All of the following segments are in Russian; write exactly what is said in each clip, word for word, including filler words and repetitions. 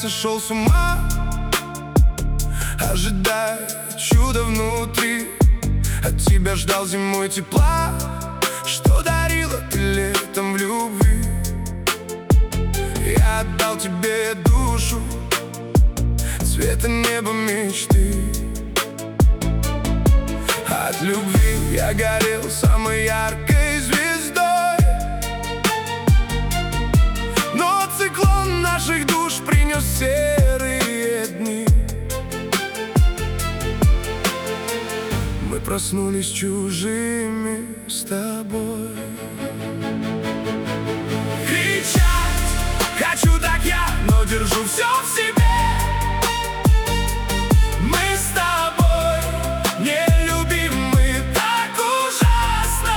сошел с ума, ожидая чуда внутри. От тебя ждал зимой тепла, что дарила ты летом в любви. Я отдал тебе душу, цвета неба мечты. От любви я горел самой яркой звездой, но циклон наших душ принес серые дни. Мы проснулись чужими с тобой. Кричать хочу так я, но держу все в себе. Мы с тобой нелюбимы, так ужасно.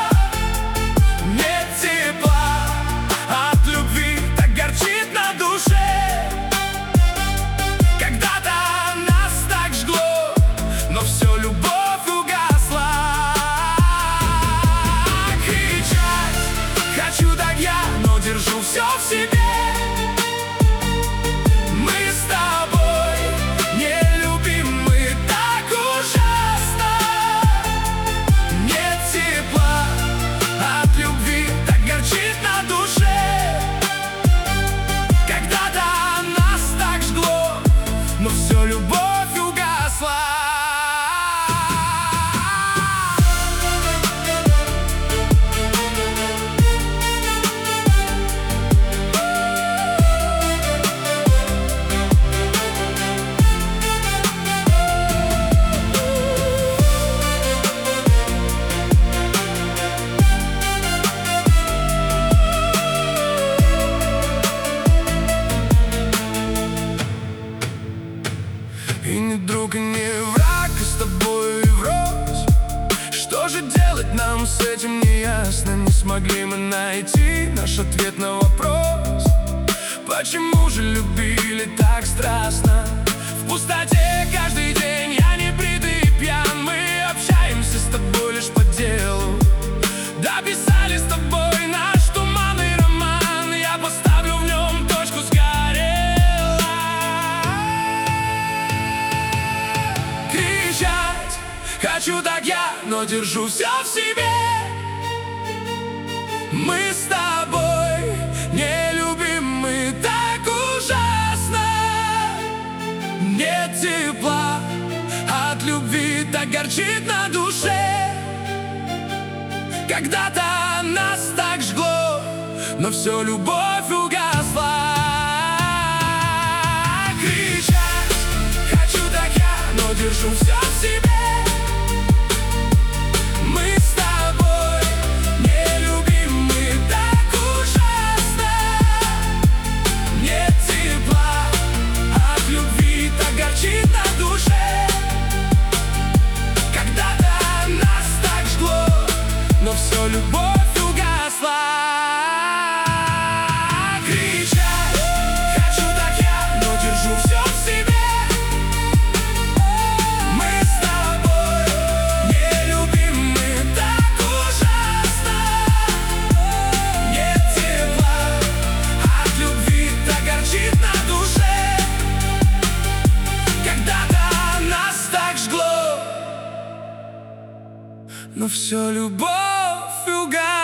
Нет тепла от любви, так горчит на душе. Когда-то нас так жгло, но все любовь угасла. Кричать хочу так я, но держу все в себе. Но все любовь угасла. И не друг, и не враг, и с тобой врозь. Что же делать нам с этим не ясно. Не смогли мы найти наш ответ на вопрос. Почему же любили так страстно? В пустоте каждый день я не бритый и пьян. Мы общаемся с тобой лишь по делу. Дописали с тобой наш туманный роман. Я поставлю в нем точку с хочу так я, но держу все в себе. Мы с тобой нелюбимы, так ужасно. Нет тепла от любви, так горчит на душе. Когда-то нас так жгло, но все любовь угасла. Кричать хочу так я, но держу все в себе. Но все любовь угасла. Кричать хочу так я, но держу все в себе. Мы с тобой нелюбимы, так ужасно. Нет тепла от любви, так горчит на душе. Когда-то нас так жгло, но все любовь угасла.